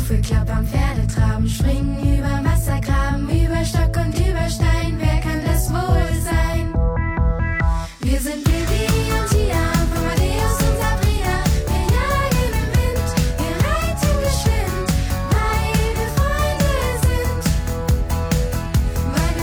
Hufe klappern, Pferde traben, springen über Wassergraben, über Stock und über Stein. Wer kann das wohl sein? Wir sind Bibi und Tina, von Matthäus und Sabrina. Wir jagen im Wind, wir reiten geschwind, weil wir Freunde sind. Weil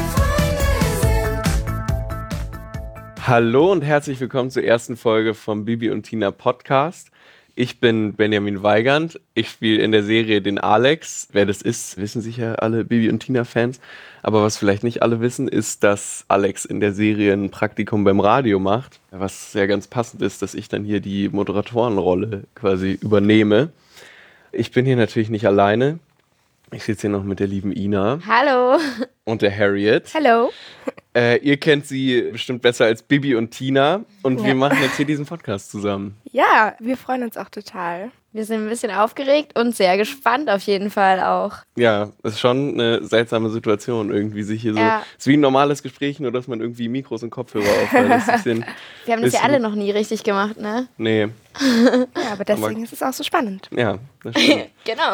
wir Freunde sind. Hallo und herzlich willkommen zur ersten Folge vom Bibi und Tina Podcast. Ich bin Benjamin Weigand. Ich spiele in der Serie den Alex. Wer das ist, wissen sicher alle Bibi und Tina-Fans. Aber was vielleicht nicht alle wissen, ist, dass Alex in der Serie ein Praktikum beim Radio macht. Was sehr ganz passend ist, dass ich dann hier die Moderatorenrolle quasi übernehme. Ich bin hier natürlich nicht alleine. Ich sitze hier noch mit der lieben Ina. Hallo. Und der Harriet. Hallo. Ihr kennt sie bestimmt besser als Bibi und Tina. Und Ja. wir machen jetzt hier diesen Podcast zusammen. Ja, wir freuen uns auch total. Wir sind ein bisschen aufgeregt und sehr gespannt auf jeden Fall auch. Ja, das ist schon eine seltsame Situation, irgendwie sich hier so. Ja. Es ist wie ein normales Gespräch, nur dass man irgendwie Mikros und Kopfhörer aufhört. Das ist ein bisschen, Wir haben das ja bisschen- alle noch nie richtig gemacht, ne? nee, Ja, aber deswegen ist es auch so spannend. ja, das stimmt. Genau.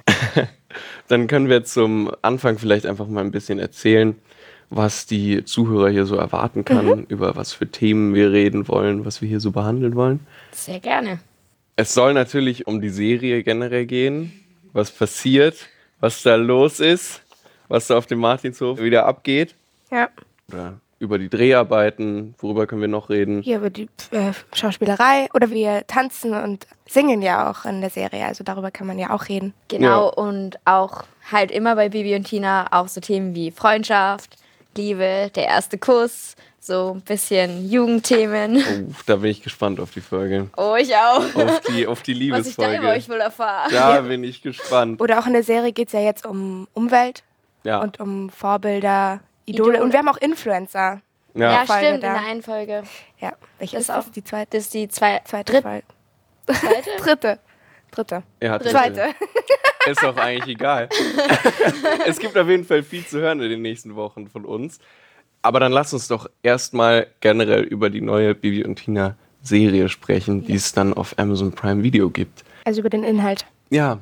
Dann können wir zum Anfang vielleicht einfach mal ein bisschen erzählen, was die Zuhörer hier so erwarten kann, über was für Themen wir reden wollen, was wir hier so behandeln wollen. Sehr gerne. Es soll natürlich um die Serie generell gehen, was passiert, was da los ist, was da auf dem Martinshof wieder abgeht. Ja, Oder über die Dreharbeiten, worüber können wir noch reden? hier über die Schauspielerei oder wir tanzen und singen ja auch in der Serie, also darüber kann man ja auch reden. Genau, Ja. und auch halt immer bei Bibi und Tina auch so Themen wie Freundschaft, Liebe, der erste Kuss, so ein bisschen Jugendthemen. Da bin ich gespannt auf die Folge. Oh, ich auch. Auf die Was ich da über Liebesfolge. euch wohl erfahre. Da bin ich gespannt. Oder auch in der Serie geht es ja jetzt um Umwelt Ja, und um Vorbilder, Idole. Und wir haben auch Influencer. Ja, ja. Folge stimmt, in da. der einen Folge. Ja, welche Das ist ist das? auch- Die zweite? Das ist die Zweite Dritte? Folge. Dritte. Ja, Zweite. Ist doch eigentlich egal. Es gibt auf jeden Fall viel zu hören in den nächsten Wochen von uns. Aber dann lass uns doch erstmal generell über die neue Bibi und Tina Serie sprechen, die es dann auf Amazon Prime Video gibt. Also über den Inhalt. Ja.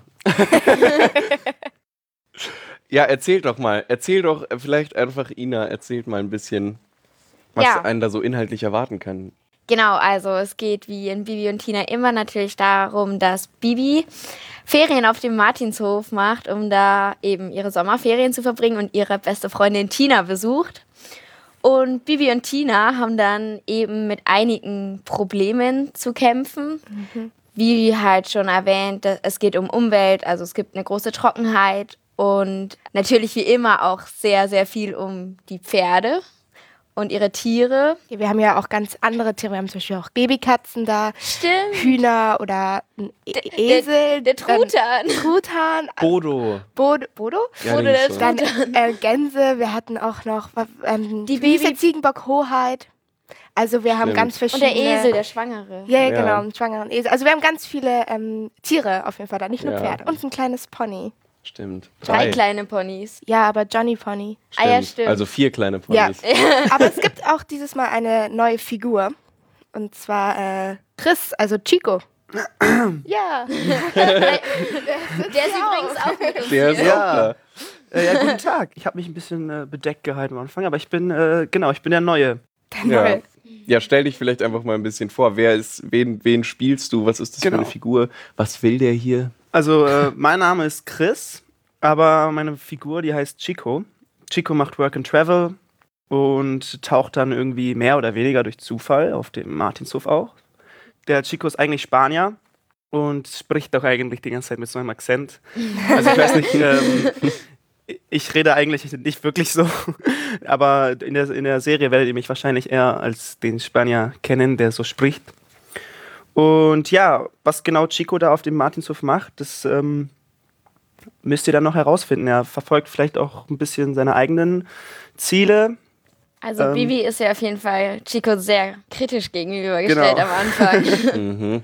Ja, erzähl doch vielleicht einfach Ina, erzählt mal ein bisschen, was Ja. einen da so inhaltlich erwarten kann. Genau, also es geht wie in Bibi und Tina immer natürlich darum, dass Bibi Ferien auf dem Martinshof macht, um da eben ihre Sommerferien zu verbringen und ihre beste Freundin Tina besucht. Und Bibi und Tina haben dann eben mit einigen Problemen zu kämpfen. Wie halt schon erwähnt, es geht um Umwelt, also es gibt eine große Trockenheit und natürlich wie immer auch sehr, sehr viel um die Pferde und ihre Tiere. Ja, wir haben ja auch ganz andere Tiere. Wir haben zum Beispiel auch Babykatzen da, Stimmt. Hühner oder ein Esel. Der Truthahn. Truthahn. Bodo. Bodo? Ja, Bodo den der ist so. Dann Gänse, wir hatten auch noch Die wie ist der Baby- Ziegenbock Hoheit. Also wir haben Stimmt. ganz Und verschiedene... der Esel, der Schwangere. Ja, Ja. genau, einen schwangeren Esel. Also wir haben ganz viele Tiere auf jeden Fall da, nicht nur Ja. Pferde. Und ein kleines Pony. Stimmt. 3 kleine Ponys. Ja, aber Johnny Pony. Ah ja, stimmt. Also 4 kleine Ja. Ponys. Aber es gibt auch dieses Mal eine neue Figur. Und zwar Chris, also Chico. Ja. Der ist übrigens auch mit uns. Der ist hier. auch da. Ja, guten Tag. Ich habe mich ein bisschen bedeckt gehalten am Anfang, aber ich bin der Neue. Ja. Ja, stell dich vielleicht einfach mal ein bisschen vor. Wen spielst du? Was ist das für Genau. eine Figur? Was will der hier? Also, mein Name ist Chris, aber meine Figur, die heißt Chico. Chico macht Work and Travel und taucht dann irgendwie mehr oder weniger durch Zufall auf dem Martinshof auch. Der Chico ist eigentlich Spanier und spricht auch eigentlich die ganze Zeit mit so einem Akzent. Also ich weiß nicht, ich rede eigentlich nicht wirklich so, aber in der Serie werdet ihr mich wahrscheinlich eher als den Spanier kennen, der so spricht. Und ja, was genau Chico da auf dem Martinshof macht, das müsst ihr dann noch herausfinden. Er verfolgt vielleicht auch ein bisschen seine eigenen Ziele. Also Bibi ist ja auf jeden Fall Chico sehr kritisch gegenübergestellt Genau. am Anfang. Mhm.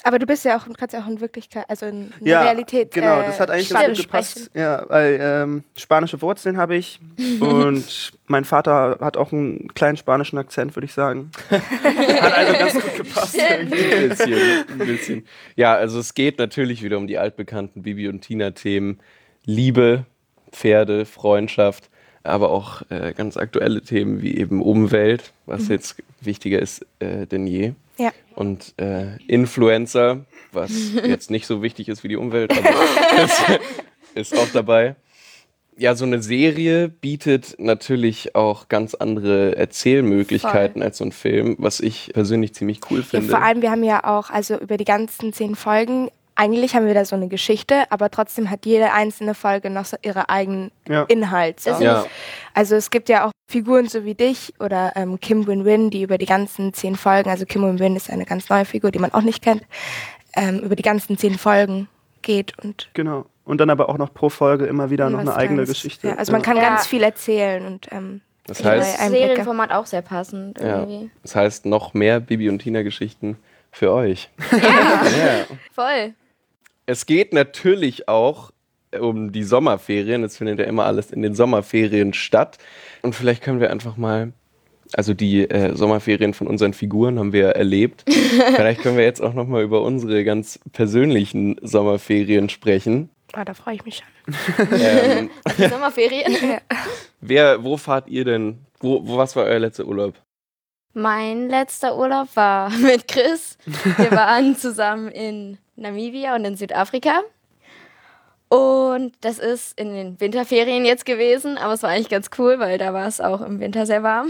Aber du bist ja auch, kannst ja auch in Wirklichkeit, also in der Ja, Realität. genau, das hat eigentlich ganz gut stimmt, gepasst. Ja, weil spanische Wurzeln habe ich und mein Vater hat auch einen kleinen spanischen Akzent, würde ich sagen. Hat also ganz gut gepasst. Ein bisschen. Ja, also es geht natürlich wieder um die altbekannten Bibi und Tina-Themen. Liebe, Pferde, Freundschaft, aber auch ganz aktuelle Themen wie eben Umwelt, was jetzt wichtiger ist denn je. Ja. Und Influencer, was jetzt nicht so wichtig ist wie die Umwelt, aber das ist auch dabei. Ja, so eine Serie bietet natürlich auch ganz andere Erzählmöglichkeiten als so ein Film, was ich persönlich ziemlich cool Ja, finde. vor allem, wir haben ja auch, also über die ganzen 10 Folgen, eigentlich haben wir da so eine Geschichte, aber trotzdem hat jede einzelne Folge noch so ihre eigenen Ja. Inhalt. So. Ja. Also es gibt ja auch Figuren so wie dich oder Kim Win-Win, die über die ganzen 10 Folgen, also Kim Win-Win ist eine ganz neue Figur, die man auch nicht kennt, über die ganzen 10 Folgen geht und Genau. Und dann aber auch noch pro Folge immer wieder noch was eine eigene ganz- Geschichte. Ja, also man kann Ja. ganz viel erzählen und Das Ich finde heißt, das Einblicke. Serienformat auch sehr passend ja, irgendwie. das heißt noch mehr Bibi und Tina-Geschichten für euch. Ja, Ja. voll. Es geht natürlich auch um die Sommerferien. Es findet ja immer alles in den Sommerferien statt. Und vielleicht können wir einfach mal, also die Sommerferien von unseren Figuren haben wir ja erlebt. Vielleicht können wir jetzt auch nochmal über unsere ganz persönlichen Sommerferien sprechen. da freue ich mich schon. Die Sommerferien. Wo fahrt ihr denn? Was war euer letzter Urlaub? Mein letzter Urlaub war mit Chris. Wir waren zusammen in Namibia und in Südafrika. Und das ist in den Winterferien jetzt gewesen, aber es war eigentlich ganz cool, weil da war es auch im Winter sehr warm.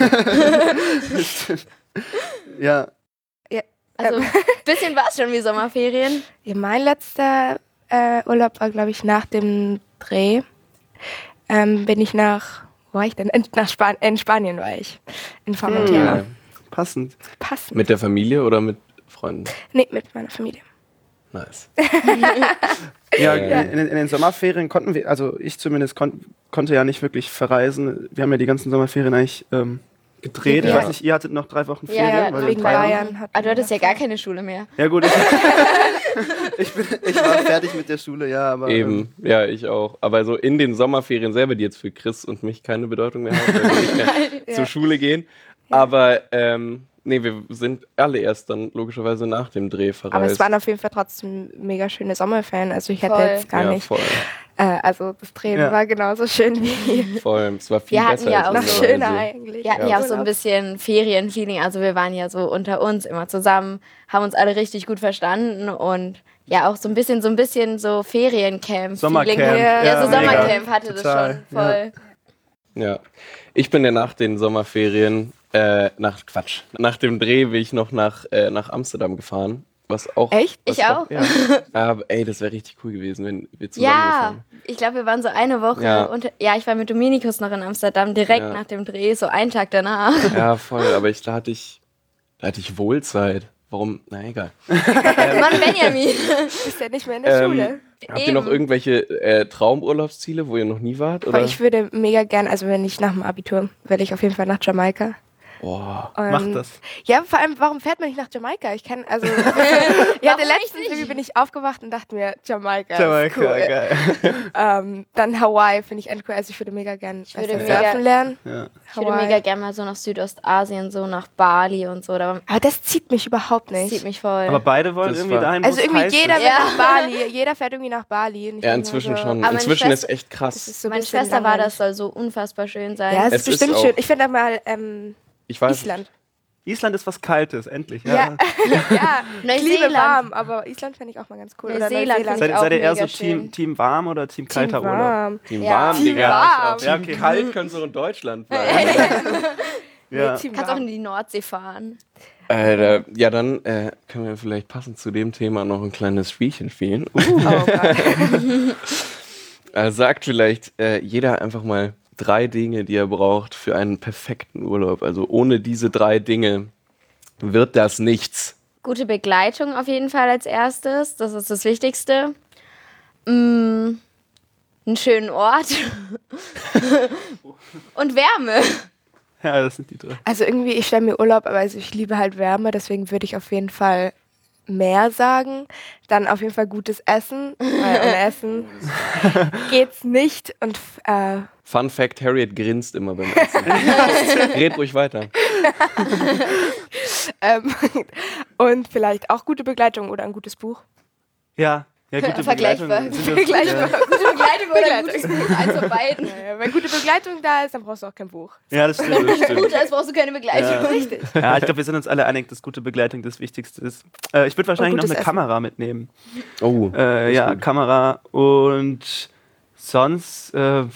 Ja, Also ein bisschen war es schon wie Sommerferien. Ja, mein letzter Urlaub war, glaube ich, nach dem Dreh. Bin ich wo war ich denn? In Spanien war ich. In Formentera. Ja. passend. Passend. Mit der Familie oder mit Freunden? Nee, mit meiner Familie. Nice. Ja, Ja. in den Sommerferien konnten wir, also ich zumindest konnte ja nicht wirklich verreisen. Wir haben ja die ganzen Sommerferien eigentlich gedreht. Ich Ja. weiß nicht, ihr hattet noch 3 Wochen Ja, Ferien. weil wegen in Bayern- Bayern. hatten Aber du hattest wir ja gar keine Schule mehr. Ja gut, ich war fertig mit der Schule, ja, aber Eben, ja, ich auch. Aber so in den Sommerferien selber, die jetzt für Chris und mich keine Bedeutung mehr haben, weil wir nicht mehr zur Schule gehen. Aber nee, wir sind alle erst dann logischerweise nach dem Dreh verreist. Aber es waren auf jeden Fall trotzdem mega schöne Sommerferien. Also ich hätte Voll. jetzt gar ja, nicht. voll, Also das Drehen Ja. war genauso schön wie voll. Es war viel Wir hatten besser ja als auch noch so- schöner normalerweise. eigentlich. Wir hatten ja auch so ein bisschen Ferienfeeling. Also wir waren ja so unter uns immer zusammen, haben uns alle richtig gut verstanden und ja auch so ein bisschen so Feriencamp. Sommercamp. Ja, so mega. Sommercamp hatte Total, das schon voll. Ja. Ich bin ja nach den Sommerferien, nach dem Dreh bin ich noch nach Amsterdam gefahren. Was auch. Echt? Was Ich auch. Ja. Aber ey, das wäre richtig cool gewesen, wenn wir zusammen Ja, gefahren. ich glaube, wir waren so eine Woche. Ja. Ja, ich war mit Dominikus noch in Amsterdam, direkt Ja. nach dem Dreh, so einen Tag danach. Ja, voll. Aber da hatte ich Wohlzeit. Warum? Na egal. Mann, Benjamin. Du bist ja nicht mehr in der Schule. Habt ihr noch Eben. irgendwelche Traumurlaubsziele, wo ihr noch nie wart? Aber Oder? ich würde mega gern, also wenn ich nach dem Abitur, will ich auf jeden Fall nach Jamaika. Boah. macht das. Ja, vor allem, warum fährt man nicht nach Jamaika? Ich kann, also, ich hatte Warum letztens nicht? irgendwie bin ich aufgewacht und dachte mir, Jamaika, Jamaika, ist cool. geil. Dann Hawaii finde ich endcool. Also ich würde mega gern würde surfen mega- lernen. Ja. Ich würde mega gerne mal so nach Südostasien, so nach Bali und so. Da Aber das zieht mich überhaupt das nicht. zieht mich voll. Aber beide wollen Das irgendwie war- dahin, wo Also es irgendwie heiß jeder ist. will Ja. nach Bali. Jeder fährt irgendwie nach Bali. Und ich Ja, bin inzwischen immer so, schon. Aber meine Inzwischen ist Schwester- echt krass. Das ist so ein Meine bisschen Schwester war, langweilig. das soll so unfassbar schön sein. Ja, es Es ist ist bestimmt auch- schön. Ich finde mal Ich weiß, Island. Island ist was Kaltes, endlich. Ja, Ja. ja. Ich liebe Neuseeland. warm, aber Island finde ich auch mal ganz cool. Oder Neuseeland finde Seid, ich auch seid ihr eher so mega schön. Team warm oder Team kalter Urlaub? warm. Team Ja. warm, Team Digga. warm. Team Ja, okay. kalt können sie auch in Deutschland bleiben. Ja. Team Kannst auch in warm. die Nordsee fahren. Ja, dann können wir vielleicht passend zu dem Thema noch ein kleines Spielchen spielen. Oh Gott. Sagt vielleicht jeder einfach mal 3 Dinge, die er braucht für einen perfekten Urlaub. Also ohne diese 3 Dinge wird das nichts. Gute Begleitung auf jeden Fall als erstes. Das ist das Wichtigste. Einen schönen Ort. Und Wärme. Ja, das sind die 3. Also irgendwie, ich stelle mir Urlaub, aber also ich liebe halt Wärme, deswegen würde ich auf jeden Fall mehr sagen. Dann auf jeden Fall gutes Essen, weil ohne Essen geht's nicht. Und Fun Fact, Harriet grinst immer beim Essen. Red ruhig weiter. und vielleicht auch gute Begleitung oder ein gutes Buch. Ja, gute Vergleichbar. Begleitung. Gute Gute Begleitung oder ein gutes Buch, eins von beiden. Wenn gute Begleitung da ist, dann brauchst du auch kein Buch. Ja, das stimmt. Gut, als brauchst du keine Begleitung. Ja. Richtig. Ja, ich glaube, wir sind uns alle einig, dass gute Begleitung das Wichtigste ist. Ich würde wahrscheinlich noch gutes eine Essen. Kamera mitnehmen. Oh, Ja, gut. Kamera und sonst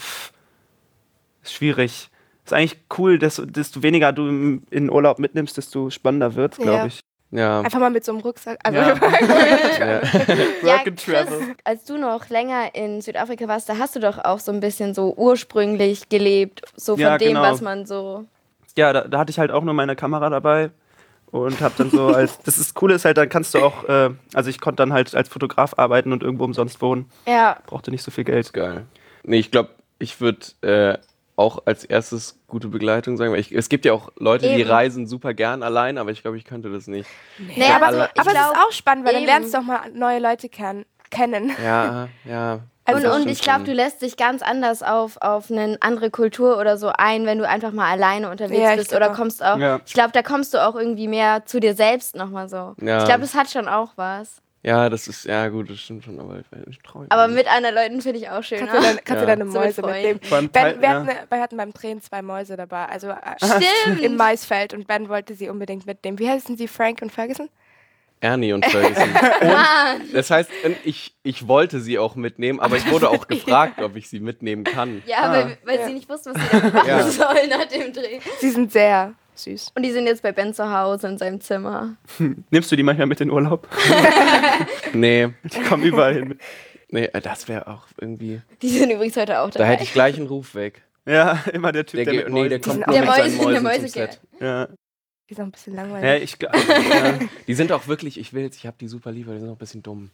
ist schwierig. Ist eigentlich cool, desto weniger du in Urlaub mitnimmst, desto spannender wird, glaube Ja. ich. Ja. Einfach mal mit so einem Rucksack. Also Ja. Ja. Work and travel. Chris, als du noch länger in Südafrika warst, da hast du doch auch so ein bisschen so ursprünglich gelebt, so von Ja, dem, genau. was man so... Ja, da hatte ich halt auch nur meine Kamera dabei und habe dann so das Coole ist halt, dann kannst du auch, also ich konnte dann halt als Fotograf arbeiten und irgendwo umsonst wohnen. Ja, Brauchte nicht so viel Geld. Geil. Nee, ich glaube, ich würde auch als erstes gute Begleitung sagen, weil es gibt ja auch Leute, die Eben. reisen super gern allein, aber ich glaube, ich könnte das nicht. nee, aber also, ich aber es ist glaub, auch spannend, weil dann eben. lernst du auch mal neue Leute kennen. Ja. Also- Und ich glaube, du lässt dich ganz anders auf eine andere Kultur oder so ein, wenn du einfach mal alleine unterwegs Ja, ich bist. glaub Oder auch. kommst auch, Ja. ich glaube, da kommst du auch irgendwie mehr zu dir selbst nochmal so. Ja. Ich glaube, das hat schon auch was. Ja, das ist, ja gut, das stimmt schon, aber ich traue Aber mit anderen Leuten finde ich auch schön. Kannst du Ja. deine So mit Mäuse Freunden. mitnehmen. Vor allem Wir hatten beim Drehen 2 Mäuse dabei, also Stimmt. im Maisfeld und Ben wollte sie unbedingt mitnehmen. Wie heißen sie, Frank und Ferguson? Ernie und Ferguson. Mann. Das heißt, ich wollte sie auch mitnehmen, aber ich wurde auch gefragt, ob ich sie mitnehmen kann. Ja, weil Ja. sie nicht wussten, was sie damit machen Ja. sollen nach dem Dreh. Sie sind sehr süß. Und die sind jetzt bei Ben zu Hause in seinem Zimmer. Nimmst du die manchmal mit in Urlaub? Nee, Die kommen überall hin. nee, das wäre auch irgendwie. Die sind übrigens heute auch Da dabei. hätte ich gleich einen Ruf weg. Ja, immer der Typ, Der, der geht, mit nee, der Mäusen- kommt sind nur der mit seinen Mäuse- der Mäusen zum Mäusekerl. Set. Ja. Die sind ein bisschen Ja, langweilig. Die sind auch wirklich, ich habe die super lieb, aber die sind auch ein bisschen dumm.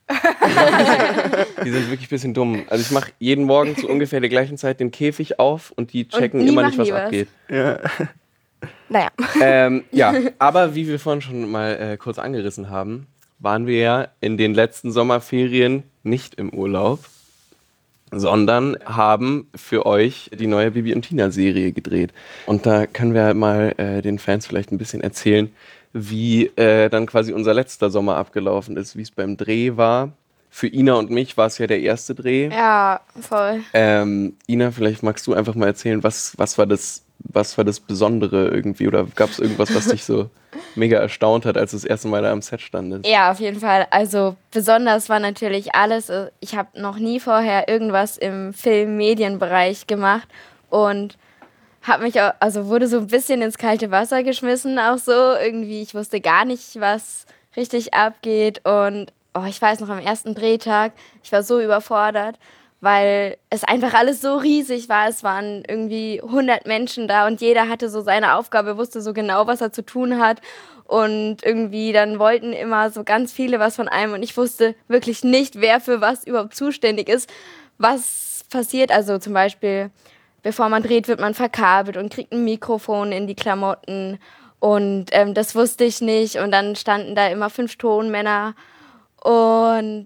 Die sind wirklich ein bisschen dumm. Also ich mache jeden Morgen zu ungefähr der gleichen Zeit den Käfig auf und die checken nie immer nicht, machen was die was. abgeht. Ja. Naja. Ja, aber wie wir vorhin schon mal kurz angerissen haben, waren wir ja in den letzten Sommerferien nicht im Urlaub, sondern haben für euch die neue Bibi und Tina Serie gedreht. Und da können wir mal den Fans vielleicht ein bisschen erzählen, wie dann quasi unser letzter Sommer abgelaufen ist, wie es beim Dreh war. Für Ina und mich war es ja der erste Dreh. Ja, voll. Ina, vielleicht magst du einfach mal erzählen, was war das Besondere irgendwie? Oder gab es irgendwas, was dich so mega erstaunt hat, als du das erste Mal da am Set standest? Ja, auf jeden Fall. Also besonders war natürlich alles. Ich habe noch nie vorher irgendwas im Film-Medienbereich gemacht und habe mich auch, also wurde so ein bisschen ins kalte Wasser geschmissen, auch so irgendwie. Ich wusste gar nicht, was richtig abgeht und ich weiß noch am ersten Drehtag, ich war so überfordert, weil es einfach alles so riesig war. Es waren irgendwie 100 Menschen da und jeder hatte so seine Aufgabe, wusste so genau, was er zu tun hat. Und irgendwie dann wollten immer so ganz viele was von einem und ich wusste wirklich nicht, wer für was überhaupt zuständig ist, was passiert. Also zum Beispiel, bevor man dreht, wird man verkabelt und kriegt ein Mikrofon in die Klamotten und das wusste ich nicht. Und dann standen da immer 5 Tonmänner und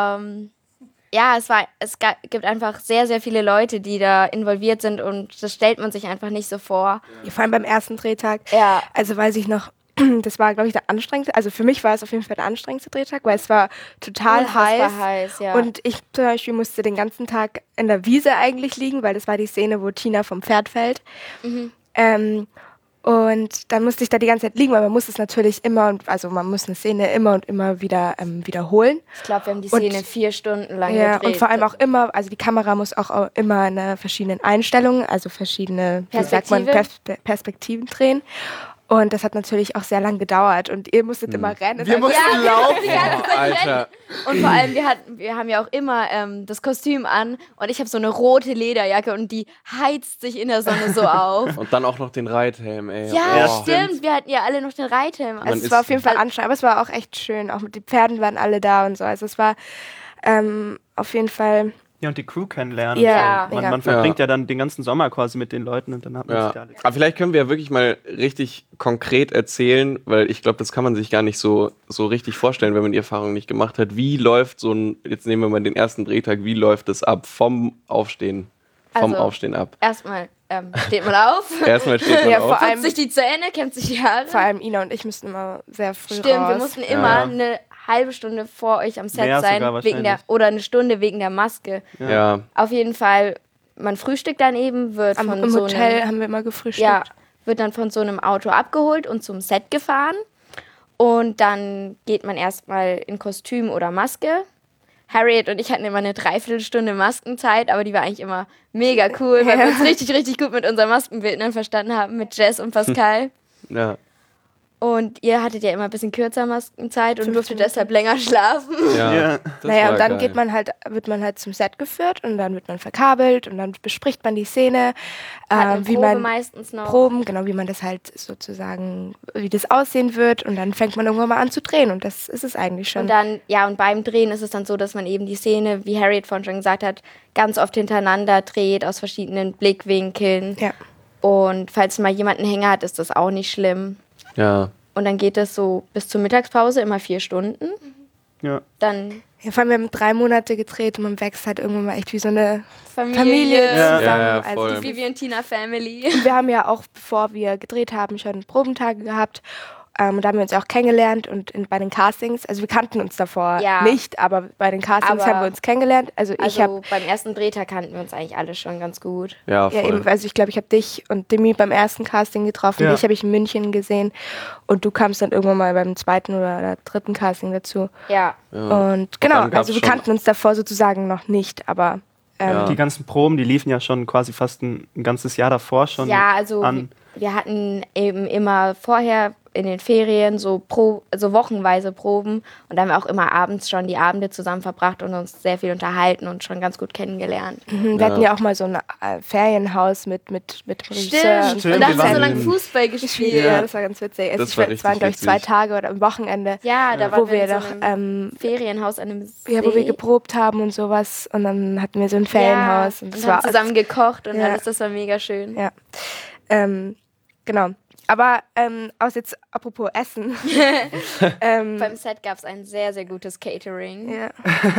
ja, es gibt einfach sehr, sehr viele Leute, die da involviert sind und das stellt man sich einfach nicht so vor. Vor allem beim ersten Drehtag. Ja. Also weiß ich noch, das war, glaube ich, der anstrengendste. Also für mich war es auf jeden Fall der anstrengendste Drehtag, weil es war total Unfassbar heiß. heiß, ja. Und ich zum Beispiel musste den ganzen Tag in der Wiese eigentlich liegen, weil das war die Szene, wo Tina vom Pferd fällt. Und dann musste ich da die ganze Zeit liegen, weil man muss es natürlich man muss eine Szene immer und immer wieder wiederholen. Ich glaube, wir haben die Und- Szene 4 Stunden lang Ja, gedreht. und vor allem auch immer, also die Kamera muss auch immer in verschiedenen Einstellungen, also verschiedene Perspektiven drehen. Und das hat natürlich auch sehr lang gedauert und ihr musstet immer rennen. Wir mussten laufen. die ganze Zeit Alter. rennen. Und vor allem, wir haben ja auch immer das Kostüm an und ich habe so eine rote Lederjacke und die heizt sich in der Sonne so auf. Und dann auch noch den Reithelm, ey. Ja, Ja, Oh. stimmt. Wir hatten ja alle noch den Reithelm. Man Also es ist- war auf jeden Fall anstrengend, aber es war auch echt schön. Auch mit den Pferden waren alle da und so. Also es war auf jeden Fall Ja, und die Crew kennenlernen. Ja, So. mega. Man verbringt ja dann den ganzen Sommer quasi mit den Leuten und dann hat man Ja. sich da alle. Aber vielleicht können wir ja wirklich mal richtig konkret erzählen, weil ich glaube, das kann man sich gar nicht so richtig vorstellen, wenn man die Erfahrung nicht gemacht hat. Wie läuft so ein, jetzt nehmen wir mal den ersten Drehtag, wie läuft es ab vom Aufstehen Also, Aufstehen ab? Erstmal steht man auf, Erstmal steht man Ja, auf. vor allem- putzt sich die Zähne, kämmt sich die Haare. Vor allem Ina und ich mussten immer sehr früh Stimmt, raus. wir mussten immer Ja. eine halbe Stunde vor euch am Set Mehr sein, sogar wegen der, wahrscheinlich. oder eine Stunde wegen der Maske. Ja. Auf jeden Fall, man frühstückt dann eben, wird von Im so Hotel einem, haben wir immer gefrühstückt. ja, wird dann von so einem Auto abgeholt und zum Set gefahren. Und dann geht man erstmal in Kostüm oder Maske. Harriet und ich hatten immer eine Dreiviertelstunde Maskenzeit, aber die war eigentlich immer mega cool, weil wir uns richtig, richtig gut mit unseren Maskenbildnern verstanden haben, mit Jess und Pascal. Ja. Und ihr hattet ja immer ein bisschen kürzer Maskenzeit und 15 durftet deshalb länger schlafen. Ja. Ja. Das Naja, war und dann geil. wird man halt zum Set geführt und dann wird man verkabelt und dann bespricht man die Szene, Hat eine wie Probe man meistens noch. Proben, genau, wie man das halt sozusagen, wie das aussehen wird und dann fängt man irgendwann mal an zu drehen und das ist es eigentlich schon. Und dann, ja, und beim Drehen ist es dann so, dass man eben die Szene, wie Harriet vorhin schon gesagt hat, ganz oft hintereinander dreht, aus verschiedenen Blickwinkeln. Ja. Und falls mal jemand einen Hänger hat, ist das auch nicht schlimm. Ja. Und dann geht es so bis zur Mittagspause, immer 4 Stunden. Ja. Dann Ja, vor allem, wir haben 3 Monate gedreht und man wächst halt irgendwann mal echt wie so eine Familie. Familie Ja. zusammen. Ja, Also voll. Vivi und Tina Family. wir haben ja auch, bevor wir gedreht haben, schon Probentage gehabt. Und da haben wir uns auch kennengelernt und bei den Castings, also wir kannten uns davor Ja. nicht, aber bei den Castings Aber- haben wir uns kennengelernt. Also ich habe, Also beim ersten Drehtag kannten wir uns eigentlich alle schon ganz gut. Ja, ja voll. eben, also ich glaube, ich habe dich und Demi beim ersten Casting getroffen, Ja. dich habe ich in München gesehen und du kamst dann irgendwann mal beim zweiten oder dritten Casting dazu. Ja. Und genau, dann gab's also wir schon- kannten uns davor sozusagen noch nicht, aber Ja. Die ganzen Proben, die liefen ja schon quasi fast ein ganzes Jahr davor schon Ja, also an. wir hatten eben immer vorher in den Ferien so wochenweise Proben und da haben wir auch immer abends schon die Abende zusammen verbracht und uns sehr viel unterhalten und schon ganz gut kennengelernt. wir hatten ja auch mal so ein Ferienhaus mit Regisseur. Stimmt, Und da wir haben wir so waren- lange Fußball gespielt. Ja, das war ganz witzig. Das Es war waren, richtig glaube ich, 2 witzig. Tage oder am Wochenende, Ja, da waren wo wir in so doch, einem Ferienhaus an einem See. ja, wo wir geprobt haben und sowas. Und dann hatten wir so ein Ferienhaus. Ja, und das haben zusammen gekocht und Ja. alles, das war mega schön. Ja. Genau. Aber jetzt apropos Essen. Beim Set gab es ein sehr, sehr gutes Catering. Ja.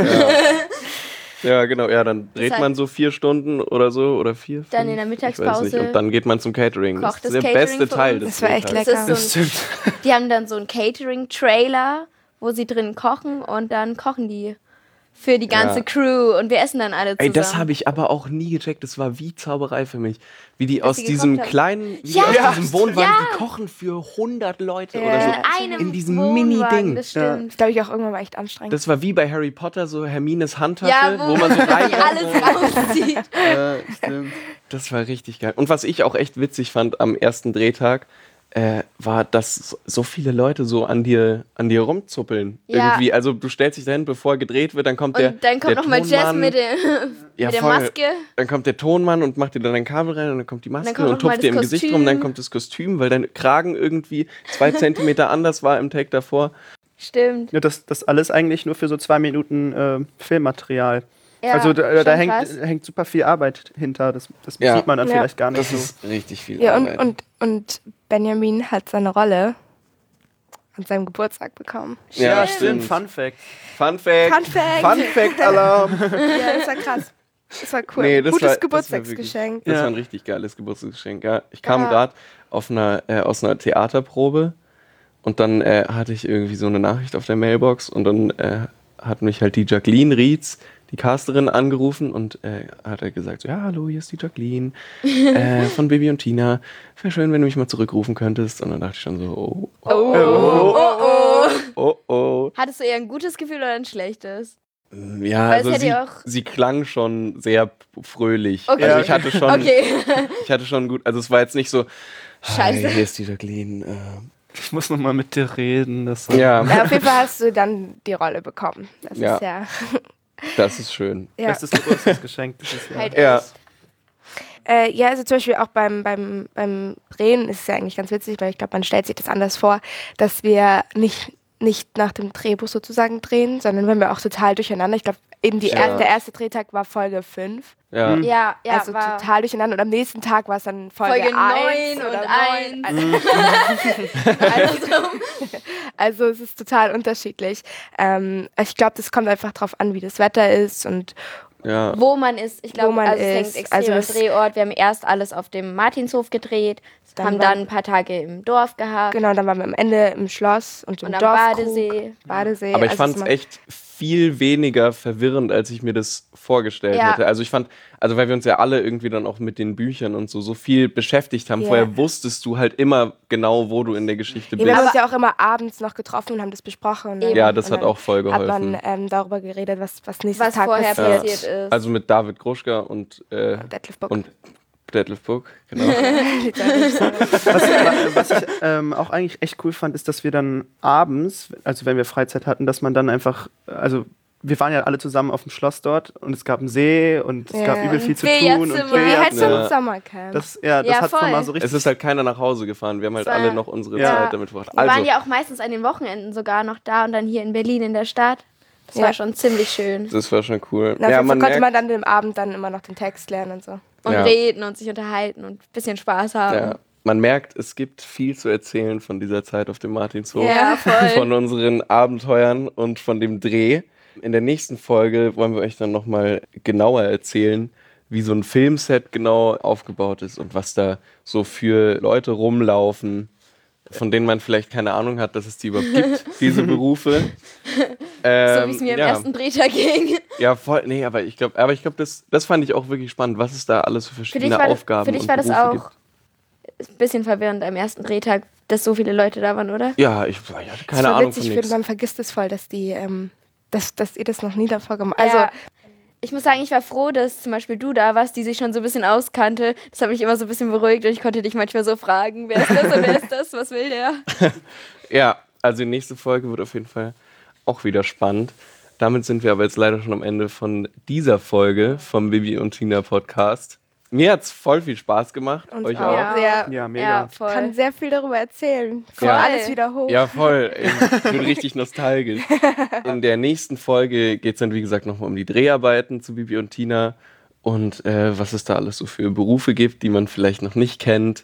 Ja, genau. Ja, dann dreht hat- man so 4 Stunden oder so oder 4. Dann in der Ich weiß Mittagspause nicht. Und dann geht man zum Catering. kocht Das das ist der Catering beste für Teil uns. des Das war echt Drehtags. lecker. Das ist so Das stimmt. Die haben dann so einen Catering-Trailer, wo sie drin kochen und dann kochen die für die ganze Ja. Crew und wir essen dann alle zusammen. Ey, das habe ich aber auch nie gecheckt. Das war wie Zauberei für mich. Wie die aus sie diesem gekocht haben. kleinen, wie Ja. die aus diesem Wohnwagen, Ja. die kochen für 100 Leute Ja. oder so. in einem in diesem Wohnwagen, Mini-Ding. Das Ja. stimmt. Das glaube ich auch irgendwann mal echt anstrengend. Das war wie bei Harry Potter, so Hermines Handtasche, Ja, wo man so rein. die alles rauszieht. Stimmt. Das war richtig geil. Und was ich auch echt witzig fand am ersten Drehtag, war, dass so viele Leute so an dir rumzuppeln. Ja. Irgendwie, also du stellst dich dahin, bevor gedreht wird, dann kommt Und der dann kommt der nochmal Jess Tonmann. mit der voll. Maske. Dann kommt der Tonmann und macht dir dann ein Kabel rein und dann kommt die Maske kommt und noch mal tupft dir im das Gesicht Kostüm. rum, dann kommt das Kostüm, weil dein Kragen irgendwie 2 Zentimeter anders war im Take davor. Stimmt. Ja, das alles eigentlich nur für so 2 Minuten Filmmaterial. Ja, Also da schon hängt, krass. hängt super viel Arbeit hinter. Das Ja. sieht man dann Ja. vielleicht gar nicht Das so. ist richtig viel Ja, Arbeit. und Benjamin hat seine Rolle an seinem Geburtstag bekommen. Ja, Fun Fact. Fun Fact. Fun Fact. Fun Fact Alarm. Ja, das war krass. Das war cool. Nee, das Gutes war- Geburtstagsgeschenk. Das Ja. war ein richtig geiles Geburtstagsgeschenk. Ja. Ich kam Ja. gerade aus einer Theaterprobe und dann hatte ich irgendwie so eine Nachricht auf der Mailbox und dann hat mich halt die Jacqueline Rietz, die Casterin, angerufen und hat er gesagt, so, ja, hallo, hier ist die Jacqueline von Bibi und Tina. Wäre schön, wenn du mich mal zurückrufen könntest. Und dann dachte ich schon so, oh. Hattest du eher ein gutes Gefühl oder ein schlechtes? Ja, Weil es also hätte ja auch- sie klang schon sehr fröhlich. Okay. Also ich hatte schon, Okay. ich hatte schon gut, also es war jetzt nicht so, Scheiße. hi, hier ist die Jacqueline. Ich muss noch mal mit dir reden. Das Ja, Ja, auf jeden Fall hast du dann die Rolle bekommen. Das Ja. ist ja. das ist schön. Ja. Bestes Geburtstagsgeschenk dieses Jahr. Halt Ja. echt. Ja, also zum Beispiel auch beim Drehen ist es ja eigentlich ganz witzig, weil ich glaube, man stellt sich das anders vor, dass wir nicht nach dem Drehbuch sozusagen drehen, sondern wenn wir auch total durcheinander. Ich glaube, eben Ja. der erste Drehtag war Folge 5. Ja. Ja, Also war total durcheinander. Und am nächsten Tag war es dann Folge Folge 1 9 oder und 9. 1. Also es ist total unterschiedlich. Ich glaube, das kommt einfach drauf an, wie das Wetter ist und Ja. Wo man ist, ich Wo glaube, man also es ist. hängt extrem Also am es- Drehort. Wir haben erst alles auf dem Martinshof gedreht, Dann haben war- dann ein paar Tage im Dorf gehabt genau, dann waren wir am Ende im Schloss und im und am Dorfkrug. Badesee. Aber ich Also fand es ist echt viel weniger verwirrend, als ich mir das vorgestellt Ja. hätte. Also ich fand, also weil wir uns ja alle irgendwie dann auch mit den Büchern und so viel beschäftigt haben, Ja. vorher wusstest du halt immer genau, wo du in der Geschichte Wir haben bist. uns ja auch immer abends noch getroffen und haben das besprochen. Und dann- Ja, das und hat dann auch voll Hat geholfen. man darüber geredet, was nächsten was Tag vorher passiert. passiert ist. Also mit David Gruschka und Detlef Book. Detlef Book, genau. Was ich auch eigentlich echt cool fand, ist, dass wir dann abends, also wenn wir Freizeit hatten, dass man dann einfach, also wir waren ja alle zusammen auf dem Schloss dort und es gab einen See und es Ja. gab übel viel Ein zu tun. Billardzimmer. Und Wie Billard. halt so Ja. ein Sommercamp. Das Ja, hat voll. nochmal so richtig. Es ist halt keiner nach Hause gefahren. Wir haben halt Das war- alle noch unsere Ja. Zeit damit verbracht. wir Also, waren ja auch meistens an den Wochenenden sogar noch da und dann hier in Berlin in der Stadt. Das Ja. war schon ziemlich schön. das war schon cool. Na, ja, man konnte merkt, man dann im Abend dann immer noch den Text lernen und so. Und Ja. reden und sich unterhalten und ein bisschen Spaß haben. ja, man merkt, es gibt viel zu erzählen von dieser Zeit auf dem Martinshof. Ja, voll. Von unseren Abenteuern und von dem Dreh. In der nächsten Folge wollen wir euch dann nochmal genauer erzählen, wie so ein Filmset genau aufgebaut ist und was da so für Leute rumlaufen, von denen man vielleicht keine Ahnung hat, dass es die überhaupt gibt, diese Berufe. So wie es mir im ja. ersten Drehtag ging. Ja, voll. Nee, aber ich glaube, das fand ich auch wirklich spannend, was es da alles für verschiedene Aufgaben für dich und war das Berufe auch gibt. ein bisschen verwirrend am ersten Drehtag, dass so viele Leute da waren, oder? Ja, ich hatte Das keine war Ahnung witzig, von ich nichts. finde, man vergisst es voll, dass die, dass ihr das noch nie davor gemacht habt. Also, Ja. Ich muss sagen, ich war froh, dass zum Beispiel du da warst, die sich schon so ein bisschen auskannte. Das hat mich immer so ein bisschen beruhigt und ich konnte dich manchmal so fragen, wer ist das und wer ist das, was will der? Ja, also die nächste Folge wird auf jeden Fall auch wieder spannend. Damit sind wir aber jetzt leider schon am Ende von dieser Folge vom Bibi und Tina Podcast. Mir hat's voll viel Spaß gemacht. Uns Euch auch. auch? Ja. Ja, Ja, mega. Ja, voll. kann sehr viel darüber erzählen. Kommt Ja. alles wieder hoch. Ja, voll. Ich bin richtig nostalgisch. In der nächsten Folge geht es dann, wie gesagt, nochmal um die Dreharbeiten zu Bibi und Tina und was es da alles so für Berufe gibt, die man vielleicht noch nicht kennt.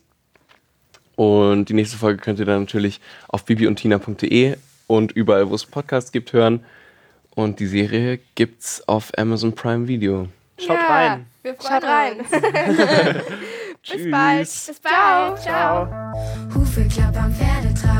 Und die nächste Folge könnt ihr dann natürlich auf bibiundtina.de und überall, wo es Podcasts gibt, hören. Und die Serie gibt's auf Amazon Prime Video. Schaut Ja, rein. Wir freuen Schaut rein. uns. Bis bald. Bis bald. Ciao. Ciao. Hufe klappern, Pferde tragen.